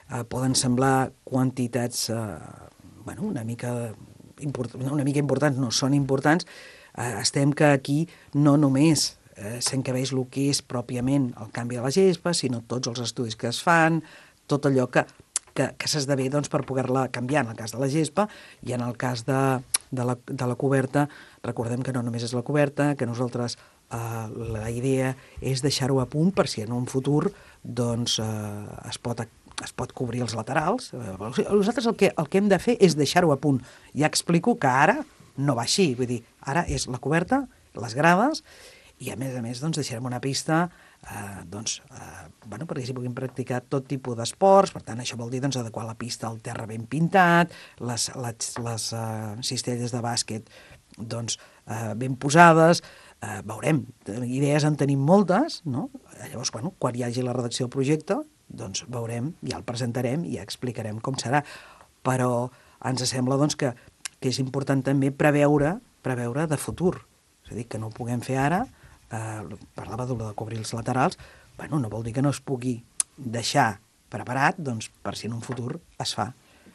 poden semblar quantitats una mica importants, no són importants, estem que aquí no només s'encabeix el que és pròpiament el canvi de la gespa, sinó tots els estudis que es fan, tot allò que s'esdevé per poder-la canviar en el cas de la gespa, i en el cas de la coberta, recordem que no només és la coberta, que nosaltres la idea és deixar-ho a punt per si en un futur es pot cobrir els laterals. Nosaltres el que hem de fer és deixar-ho a punt. Ja explico que ara no va així, vull dir, ara és la coberta, les grades, i a més deixarem una pista perquè s'hi puguin practicar tot tipus d'esports. Per tant, això vol dir adequar la pista al terra ben pintat, les cistelles de bàsquet ben posades. Veurem, idees en tenim moltes, no? Llavors, quan hi hagi la redacció del projecte, veurem, ja el presentarem i ja explicarem com serà. Però ens sembla que és important també preveure de futur. És a dir, que no ho puguem fer ara. Parlava de cobrir els laterals, no vol dir que no es pugui deixar preparat per si en un futur es fa.